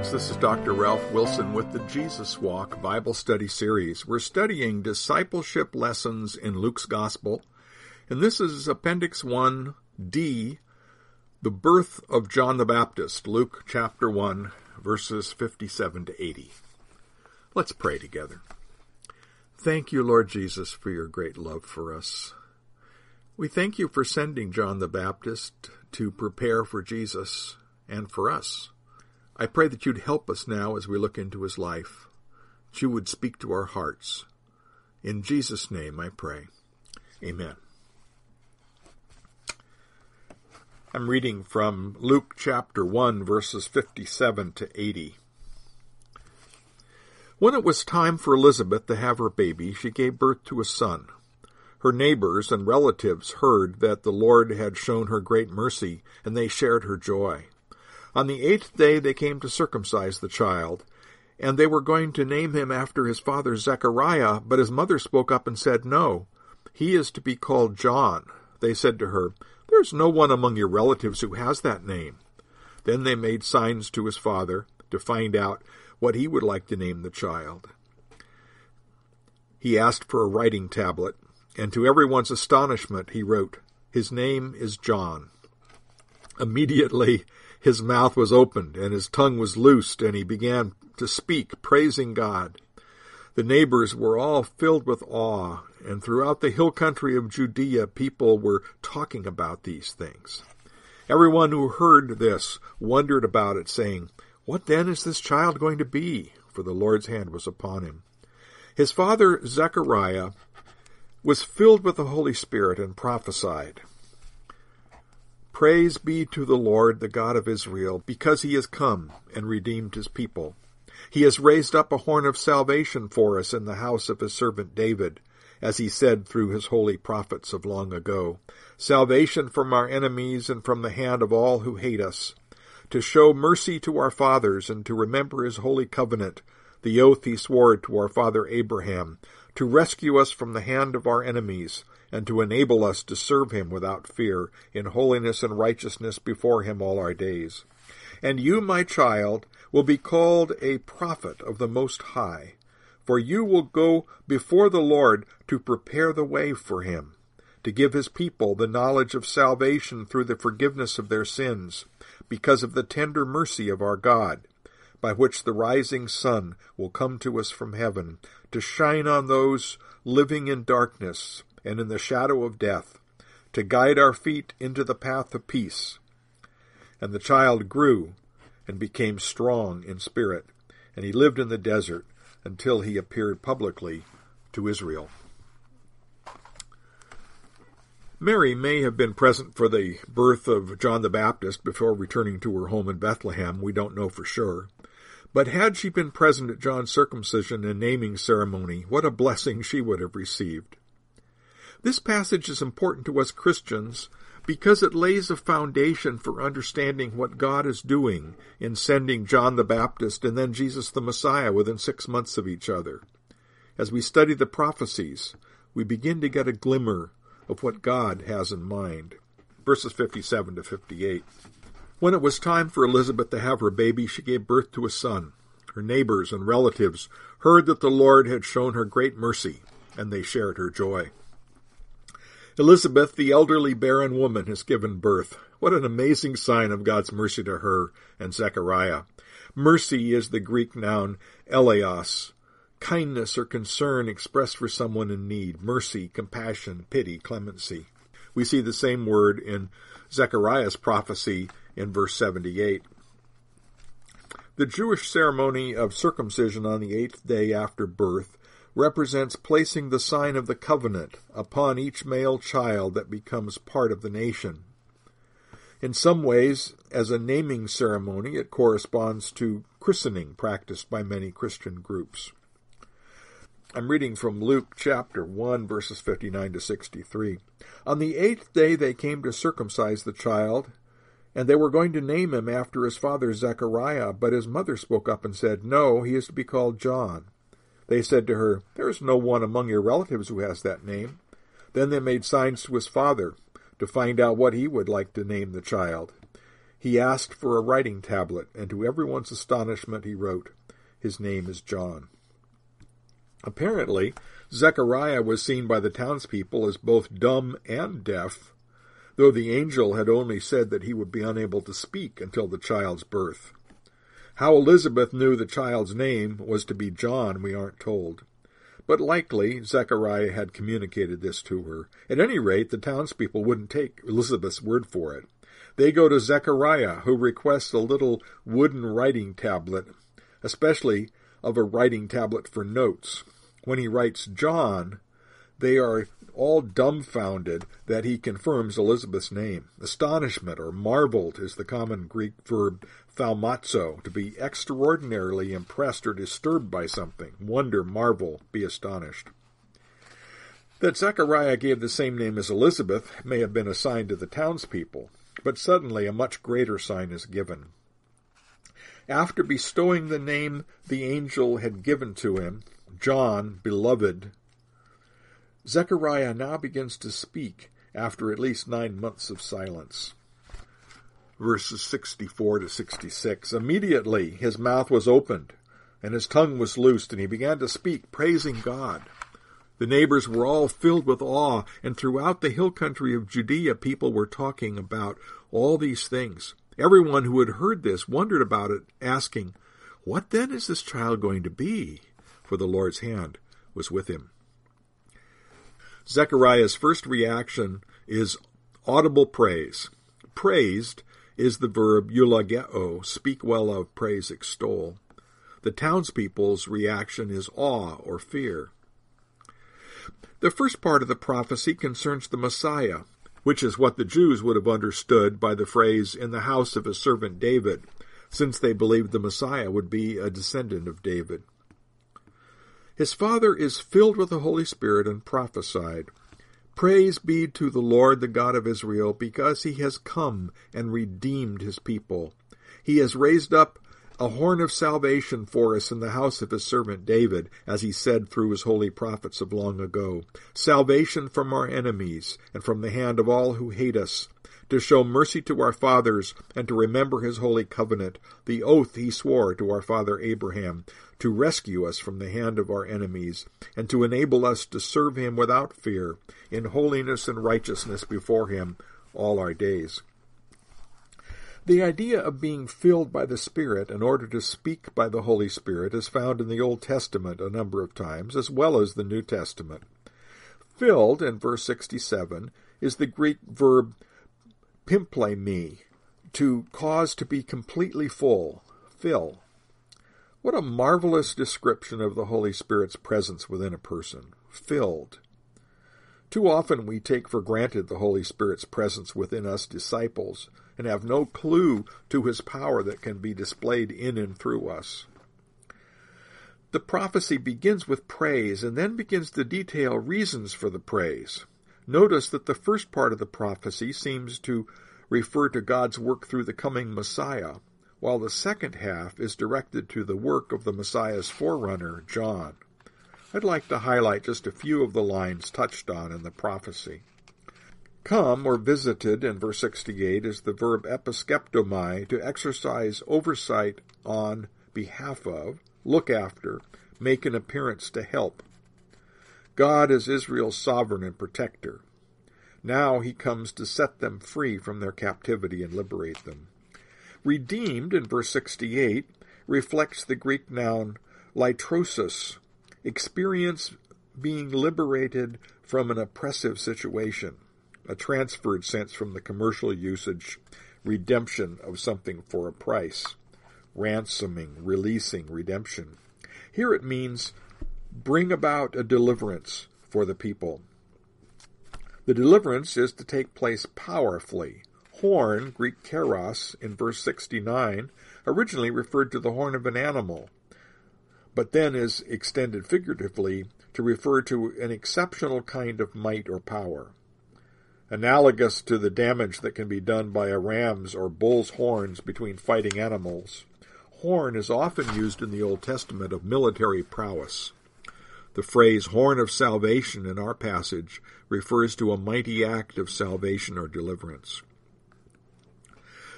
Greetings, this is Dr. Ralph Wilson with the Jesus Walk Bible Study Series. We're studying discipleship lessons in Luke's Gospel, and this is Appendix 1D, the birth of John the Baptist, Luke chapter 1, verses 57 to 80. Let's pray together. Thank you, Lord Jesus, for your great love for us. We thank you for sending John the Baptist to prepare for Jesus and for us. I pray that you'd help us now as we look into his life, that you would speak to our hearts. In Jesus' name I pray. Amen. I'm reading from Luke chapter 1, verses 57 to 80. When it was time for Elizabeth to have her baby, she gave birth to a son. Her neighbors and relatives heard that the Lord had shown her great mercy, and they shared her joy. On the 8th day they came to circumcise the child, and they were going to name him after his father Zechariah, but his mother spoke up and said, "No, he is to be called John." They said to her, "There is no one among your relatives who has that name." Then they made signs to his father to find out what he would like to name the child. He asked for a writing tablet, and to everyone's astonishment he wrote, "His name is John." Immediately his mouth was opened, and his tongue was loosed, and he began to speak, praising God. The neighbors were all filled with awe, and throughout the hill country of Judea people were talking about these things. Everyone who heard this wondered about it, saying, "What then is this child going to be?" For the Lord's hand was upon him. His father Zechariah was filled with the Holy Spirit and prophesied, "Praise be to the Lord, the God of Israel, because he has come and redeemed his people. He has raised up a horn of salvation for us in the house of his servant David, as he said through his holy prophets of long ago, salvation from our enemies and from the hand of all who hate us, to show mercy to our fathers and to remember his holy covenant, the oath he swore to our father Abraham, to rescue us from the hand of our enemies, and to enable us to serve him without fear, in holiness and righteousness before him all our days. And you, my child, will be called a prophet of the Most High, for you will go before the Lord to prepare the way for him, to give his people the knowledge of salvation through the forgiveness of their sins, because of the tender mercy of our God, by which the rising sun will come to us from heaven, to shine on those living in darkness and in the shadow of death, to guide our feet into the path of peace. And the child grew and became strong in spirit, and he lived in the desert until he appeared publicly to Israel. Mary may have been present for the birth of John the Baptist before returning to her home in Bethlehem. We don't know for sure. But had she been present at John's circumcision and naming ceremony, what a blessing she would have received. This passage is important to us Christians because it lays a foundation for understanding what God is doing in sending John the Baptist and then Jesus the Messiah within 6 months of each other. As we study the prophecies, we begin to get a glimmer of what God has in mind. Verses 57 to 58. When it was time for Elizabeth to have her baby, she gave birth to a son. Her neighbors and relatives heard that the Lord had shown her great mercy, and they shared her joy. Elizabeth, the elderly barren woman, has given birth. What an amazing sign of God's mercy to her and Zechariah. Mercy is the Greek noun eleos, kindness or concern expressed for someone in need, mercy, compassion, pity, clemency. We see the same word in Zechariah's prophecy in verse 78. The Jewish ceremony of circumcision on the 8th day after birth represents placing the sign of the covenant upon each male child that becomes part of the nation. In some ways, as a naming ceremony, it corresponds to christening practiced by many Christian groups. I'm reading from Luke chapter 1, verses 59 to 63. On the 8th day they came to circumcise the child, and they were going to name him after his father Zechariah, but his mother spoke up and said, "No, he is to be called John." They said to her, "There is no one among your relatives who has that name." Then they made signs to his father to find out what he would like to name the child. He asked for a writing tablet, and to everyone's astonishment he wrote, "His name is John." Apparently, Zechariah was seen by the townspeople as both dumb and deaf, though the angel had only said that he would be unable to speak until the child's birth. How Elizabeth knew the child's name was to be John, we aren't told. But likely Zechariah had communicated this to her. At any rate, the townspeople wouldn't take Elizabeth's word for it. They go to Zechariah, who requests a little wooden writing tablet, especially of a writing tablet for notes. When he writes John, they are all dumbfounded that he confirms Elizabeth's name. Astonishment or marveled is the common Greek verb thaumazo, to be extraordinarily impressed or disturbed by something. Wonder, marvel, be astonished. That Zechariah gave the same name as Elizabeth may have been a sign to the townspeople, but suddenly a much greater sign is given. After bestowing the name the angel had given to him, John, beloved, Zechariah now begins to speak after at least 9 months of silence. Verses 64 to 66. Immediately his mouth was opened, and his tongue was loosed, and he began to speak, praising God. The neighbors were all filled with awe, and throughout the hill country of Judea people were talking about all these things. Everyone who had heard this wondered about it, asking, "What then is this child going to be?" For the Lord's hand was with him. Zechariah's first reaction is audible praise. Praised is the verb eulogeo, speak well of, praise, extol. The townspeople's reaction is awe or fear. The first part of the prophecy concerns the Messiah, which is what the Jews would have understood by the phrase, "in the house of his servant David," since they believed the Messiah would be a descendant of David. His father is filled with the Holy Spirit and prophesied, "Praise be to the Lord, the God of Israel, because he has come and redeemed his people. He has raised up a horn of salvation for us in the house of his servant David, as he said through his holy prophets of long ago, salvation from our enemies and from the hand of all who hate us, to show mercy to our fathers and to remember his holy covenant, the oath he swore to our father Abraham, to rescue us from the hand of our enemies, and to enable us to serve him without fear, in holiness and righteousness before him all our days." The idea of being filled by the Spirit in order to speak by the Holy Spirit is found in the Old Testament a number of times, as well as the New Testament. Filled, in verse 67, is the Greek verb pimplemi, to cause to be completely full, fill. What a marvelous description of the Holy Spirit's presence within a person, filled. Too often we take for granted the Holy Spirit's presence within us disciples and have no clue to his power that can be displayed in and through us. The prophecy begins with praise and then begins to detail reasons for the praise. Notice that the first part of the prophecy seems to refer to God's work through the coming Messiah, while the second half is directed to the work of the Messiah's forerunner, John. I'd like to highlight just a few of the lines touched on in the prophecy. Come, or visited, in verse 68, is the verb episkeptomai, to exercise oversight on behalf of, look after, make an appearance to help. God is Israel's sovereign and protector. Now he comes to set them free from their captivity and liberate them. Redeemed, in verse 68, reflects the Greek noun litrosis, experience being liberated from an oppressive situation, a transferred sense from the commercial usage, redemption of something for a price, ransoming, releasing, redemption. Here it means bring about a deliverance for the people. The deliverance is to take place powerfully. Horn, Greek keros, in verse 69, originally referred to the horn of an animal, but then is extended figuratively to refer to an exceptional kind of might or power. Analogous to the damage that can be done by a ram's or bull's horns between fighting animals, horn is often used in the Old Testament of military prowess. The phrase horn of salvation in our passage refers to a mighty act of salvation or deliverance.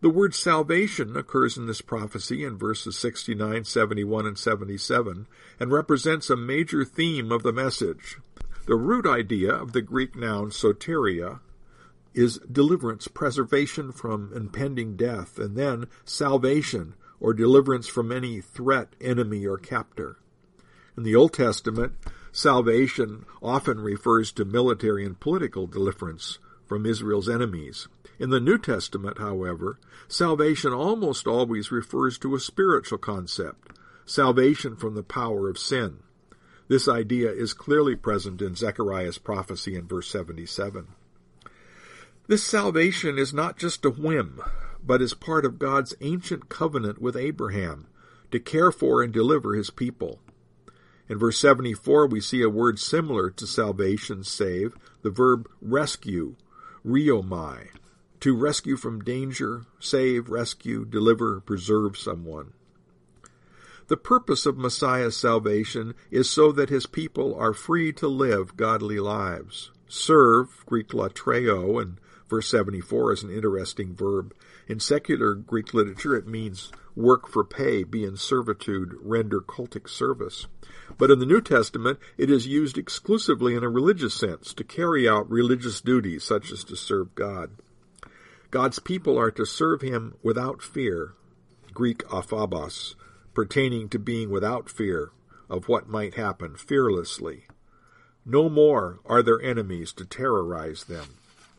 The word salvation occurs in this prophecy in verses 69, 71, and 77, and represents a major theme of the message. The root idea of the Greek noun soteria is deliverance, preservation from impending death, and then salvation, or deliverance from any threat, enemy, or captor. In the Old Testament, salvation often refers to military and political deliverance from Israel's enemies. In the New Testament, however, salvation almost always refers to a spiritual concept, salvation from the power of sin. This idea is clearly present in Zechariah's prophecy in verse 77. This salvation is not just a whim, but is part of God's ancient covenant with Abraham to care for and deliver his people. In verse 74, we see a word similar to salvation, save, the verb rescue, riomai, to rescue from danger, save, rescue, deliver, preserve someone. The purpose of Messiah's salvation is so that his people are free to live godly lives. Serve, Greek latreo, in verse 74 is an interesting verb. In secular Greek literature, it means work for pay, be in servitude, render cultic service. But in the New Testament, it is used exclusively in a religious sense, to carry out religious duties, such as to serve God. God's people are to serve him without fear, Greek aphobos, pertaining to being without fear of what might happen, fearlessly. No more are there enemies to terrorize them.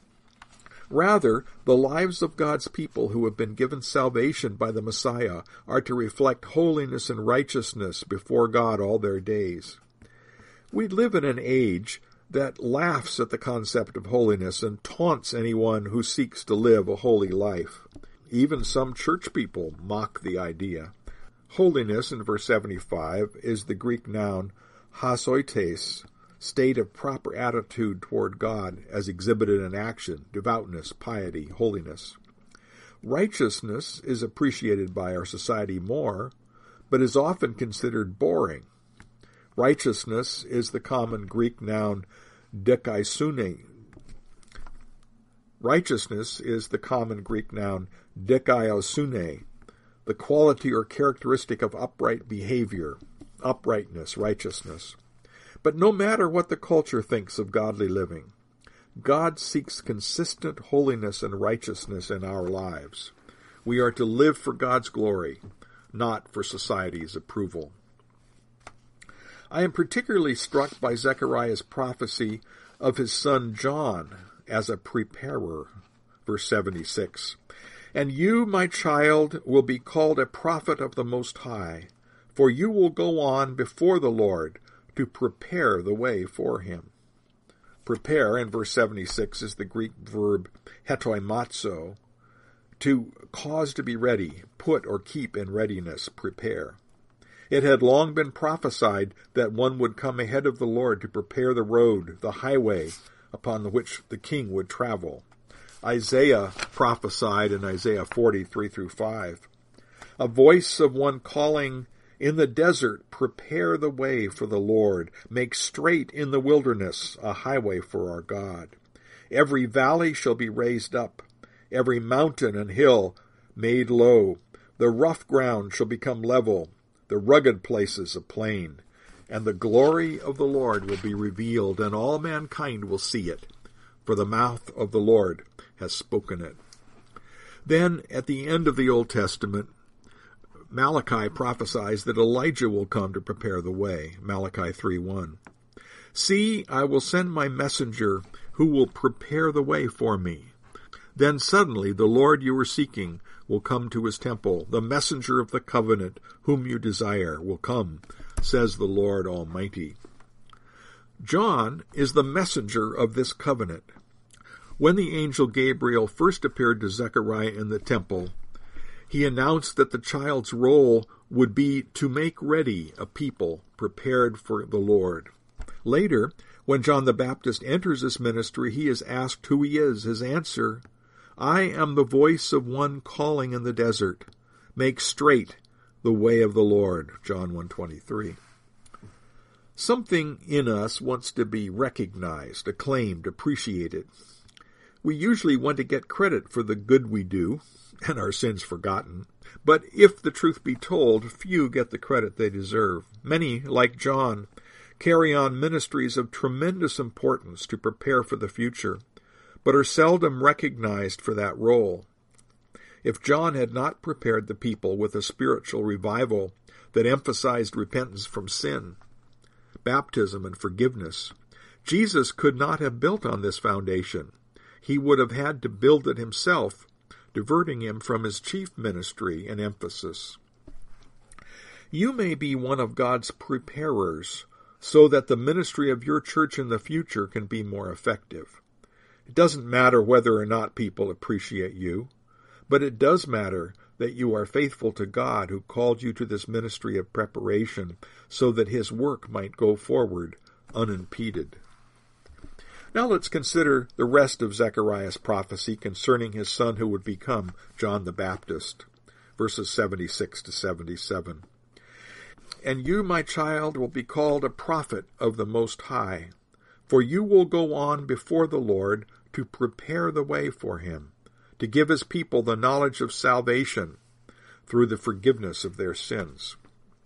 Rather, the lives of God's people who have been given salvation by the Messiah are to reflect holiness and righteousness before God all their days. We live in an age that laughs at the concept of holiness and taunts anyone who seeks to live a holy life. Even some church people mock the idea. Holiness, in verse 75, is the Greek noun hasoites, state of proper attitude toward God as exhibited in action, devoutness, piety, holiness. Righteousness is appreciated by our society more, but is often considered boring. Righteousness is the common Greek noun dikaisune. Righteousness is the common Greek noun dikaiosune, the quality or characteristic of upright behavior, uprightness, righteousness. But no matter what the culture thinks of godly living, God seeks consistent holiness and righteousness in our lives. We are to live for God's glory, not for society's approval. I am particularly struck by Zechariah's prophecy of his son John as a preparer, verse 76. And you, my child, will be called a prophet of the Most High, for you will go on before the Lord to prepare the way for him. Prepare, in verse 76, is the Greek verb hetoimazo, to cause to be ready, put or keep in readiness, prepare. It had long been prophesied that one would come ahead of the Lord to prepare the road, the highway, upon which the king would travel. Isaiah prophesied in Isaiah 40:3-5. A voice of one calling, in the desert, prepare the way for the Lord. Make straight in the wilderness a highway for our God. Every valley shall be raised up, every mountain and hill made low. The rough ground shall become level, the rugged places a plain. And the glory of the Lord will be revealed, and all mankind will see it, for the mouth of the Lord has spoken it. Then, at the end of the Old Testament, Malachi prophesies that Elijah will come to prepare the way, Malachi 3:1. See, I will send my messenger who will prepare the way for me. Then suddenly the Lord you are seeking will come to his temple. The messenger of the covenant whom you desire will come, says the Lord Almighty. John is the messenger of this covenant. When the angel Gabriel first appeared to Zechariah in the temple, he announced that the child's role would be to make ready a people prepared for the Lord. Later, when John the Baptist enters his ministry, he is asked who he is. His answer, I am the voice of one calling in the desert. Make straight the way of the Lord, John 1:23. Something in us wants to be recognized, acclaimed, appreciated. We usually want to get credit for the good we do, and our sins forgotten. But if the truth be told, few get the credit they deserve. Many, like John, carry on ministries of tremendous importance to prepare for the future, but are seldom recognized for that role. If John had not prepared the people with a spiritual revival that emphasized repentance from sin, baptism, and forgiveness, Jesus could not have built on this foundation. He would have had to build it himself, diverting him from his chief ministry and emphasis. You may be one of God's preparers so that the ministry of your church in the future can be more effective. It doesn't matter whether or not people appreciate you, but it does matter that you are faithful to God who called you to this ministry of preparation so that his work might go forward unimpeded. Now let's consider the rest of Zechariah's prophecy concerning his son who would become John the Baptist, verses 76 to 77. And you, my child, will be called a prophet of the Most High, for you will go on before the Lord to prepare the way for him, to give his people the knowledge of salvation through the forgiveness of their sins.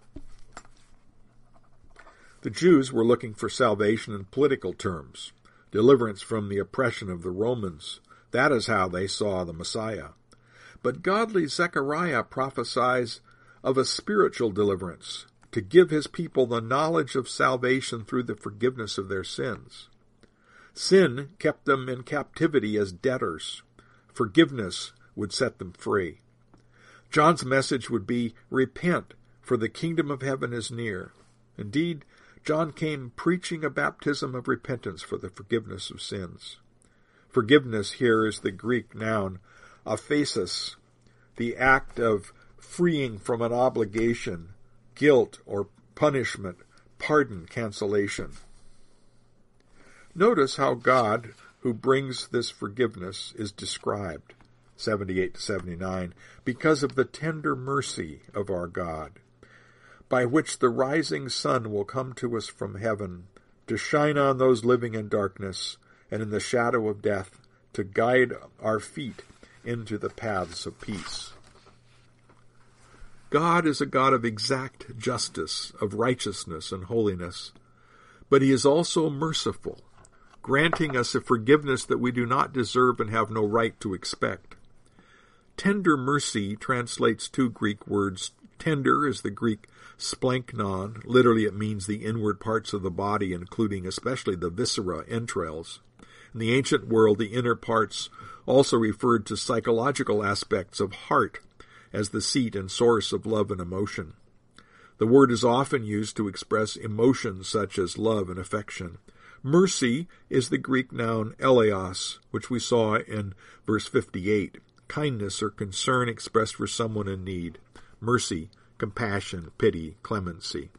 The Jews were looking for salvation in political terms, deliverance from the oppression of the Romans. That is how they saw the Messiah. But godly Zechariah prophesies of a spiritual deliverance, to give his people the knowledge of salvation through the forgiveness of their sins. Sin kept them in captivity as debtors. Forgiveness would set them free. John's message would be, repent, for the kingdom of heaven is near. Indeed, John came preaching a baptism of repentance for the forgiveness of sins. Forgiveness here is the Greek noun aphesis, the act of freeing from an obligation, guilt or punishment, pardon, cancellation. Notice how God, who brings this forgiveness, is described, 78 to 79, because of the tender mercy of our God, by which the rising sun will come to us from heaven, to shine on those living in darkness and in the shadow of death, to guide our feet into the paths of peace. God is a God of exact justice, of righteousness and holiness, but he is also merciful, granting us a forgiveness that we do not deserve and have no right to expect. Tender mercy translates two Greek words. Tender is the Greek splanknon. Literally it means the inward parts of the body, including especially the viscera, entrails. In the ancient world, the inner parts also referred to psychological aspects of heart as the seat and source of love and emotion. The word is often used to express emotions such as love and affection. Mercy is the Greek noun eleos, which we saw in verse 58. Kindness or concern expressed for someone in need. Mercy, compassion, pity, clemency.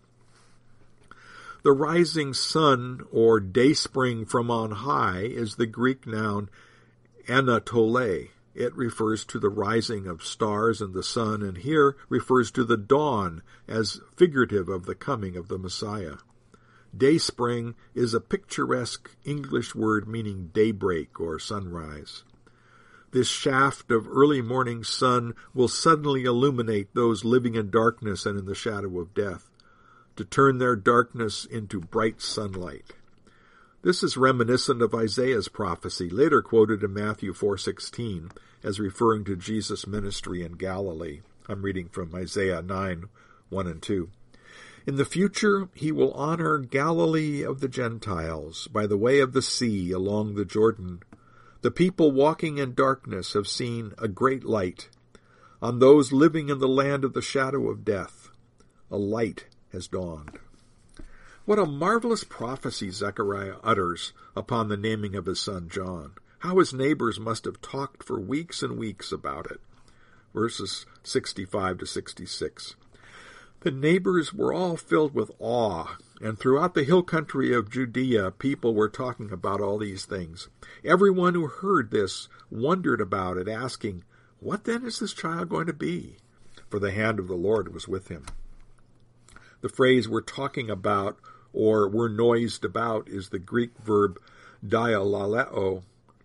The rising sun or dayspring from on high is the Greek noun anatole. It refers to the rising of stars and the sun, and here refers to the dawn as figurative of the coming of the Messiah. Dayspring is a picturesque English word meaning daybreak or sunrise. This shaft of early morning sun will suddenly illuminate those living in darkness and in the shadow of death, to turn their darkness into bright sunlight. This is reminiscent of Isaiah's prophecy, later quoted in Matthew 4:16, as referring to Jesus' ministry in Galilee. I'm reading from Isaiah 9:1 and 2. In the future, he will honor Galilee of the Gentiles by the way of the sea along the Jordan. The people walking in darkness have seen a great light. On those living in the land of the shadow of death, a light has dawned. What a marvelous prophecy Zechariah utters upon the naming of his son John. How his neighbors must have talked for weeks and weeks about it. Verses 65 to 66. The neighbors were all filled with awe, and throughout the hill country of Judea, people were talking about all these things. Everyone who heard this wondered about it, asking, "What then is this child going to be?" For the hand of the Lord was with him. The phrase "we're talking about" or "we're noised about" is the Greek verb dialaleo,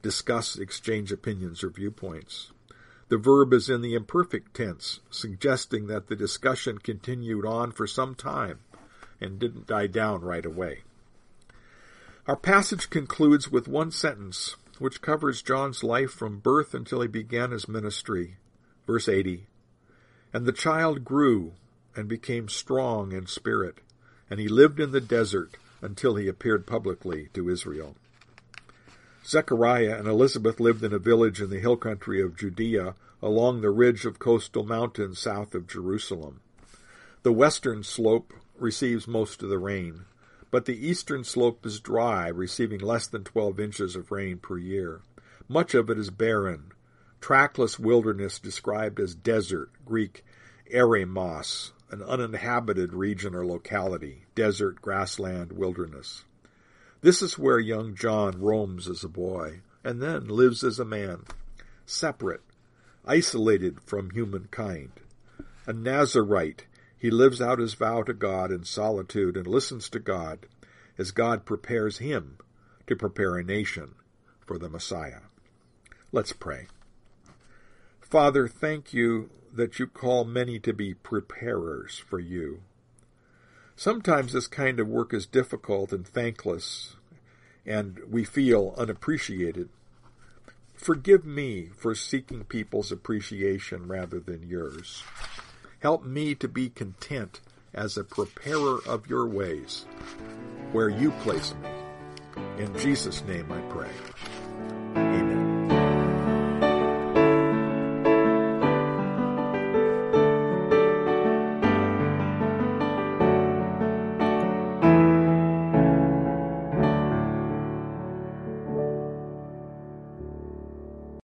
discuss, exchange opinions or viewpoints. The verb is in the imperfect tense, suggesting that the discussion continued on for some time and didn't die down right away. Our passage concludes with one sentence, which covers John's life from birth until he began his ministry. Verse 80, "And the child grew and became strong in spirit, and he lived in the desert until he appeared publicly to Israel." Zechariah and Elizabeth lived in a village in the hill country of Judea along the ridge of coastal mountains south of Jerusalem. The western slope receives most of the rain, but the eastern slope is dry, receiving less than 12 inches of rain per year. Much of it is barren, trackless wilderness described as desert, Greek eremos, an uninhabited region or locality, desert, grassland, wilderness. This is where young John roams as a boy, and then lives as a man, separate, isolated from humankind. A Nazarite, he lives out his vow to God in solitude and listens to God as God prepares him to prepare a nation for the Messiah. Let's pray. Father, thank you that you call many to be preparers for you. Sometimes this kind of work is difficult and thankless, and we feel unappreciated. Forgive me for seeking people's appreciation rather than yours. Help me to be content as a preparer of your ways, where you place me. In Jesus' name I pray.